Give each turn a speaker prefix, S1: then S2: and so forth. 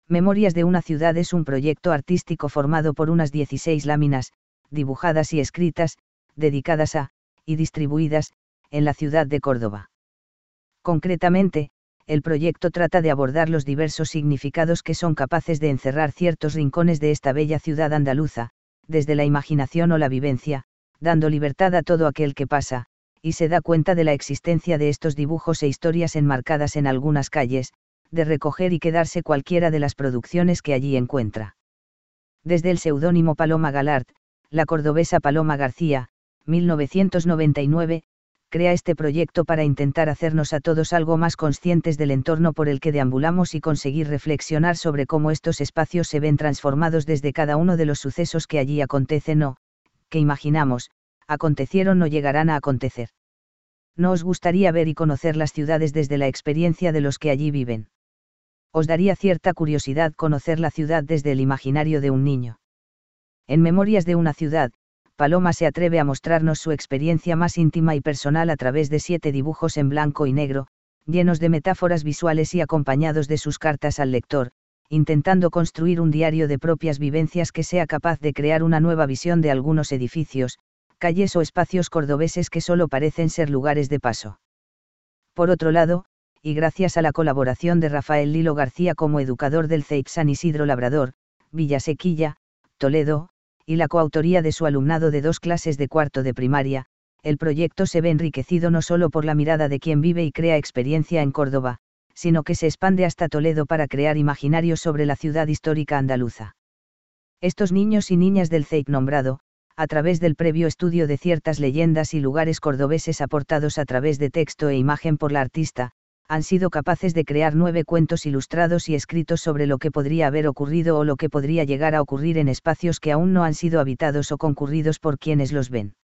S1: Memorias de una ciudad es un proyecto artístico formado por unas 16 láminas, dibujadas y escritas, dedicadas a, y distribuidas, en la ciudad de Córdoba. Concretamente, el proyecto trata de abordar los diversos significados que son capaces de encerrar ciertos rincones de esta bella ciudad andaluza, desde la imaginación o la vivencia, dando libertad a todo aquel que pasa, y se da cuenta de la existencia de estos dibujos e historias enmarcadas en algunas calles, de recoger y quedarse cualquiera de las producciones que allí encuentra. Desde el seudónimo Paloma Galart, la cordobesa Paloma García, 1999, crea este proyecto para intentar hacernos a todos algo más conscientes del entorno por el que deambulamos y conseguir reflexionar sobre cómo estos espacios se ven transformados desde cada uno de los sucesos que allí acontecen o, que imaginamos, acontecieron o llegarán a acontecer. ¿No os gustaría ver y conocer las ciudades desde la experiencia de los que allí viven? Os daría cierta curiosidad conocer la ciudad desde el imaginario de un niño. En Memorias de una ciudad, Paloma se atreve a mostrarnos su experiencia más íntima y personal a través de 7 dibujos en blanco y negro, llenos de metáforas visuales y acompañados de sus cartas al lector, intentando construir un diario de propias vivencias que sea capaz de crear una nueva visión de algunos edificios, calles o espacios cordobeses que solo parecen ser lugares de paso. Por otro lado, y gracias a la colaboración de Rafael Lilo García como educador del CEIP San Isidro Labrador, Villasequilla, Toledo, y la coautoría de su alumnado de 2 clases de cuarto de primaria, el proyecto se ve enriquecido no solo por la mirada de quien vive y crea experiencia en Córdoba, sino que se expande hasta Toledo para crear imaginarios sobre la ciudad histórica andaluza. Estos niños y niñas del CEIP nombrado, a través del previo estudio de ciertas leyendas y lugares cordobeses aportados a través de texto e imagen por la artista, han sido capaces de crear 9 cuentos ilustrados y escritos sobre lo que podría haber ocurrido o lo que podría llegar a ocurrir en espacios que aún no han sido habitados o concurridos por quienes los ven.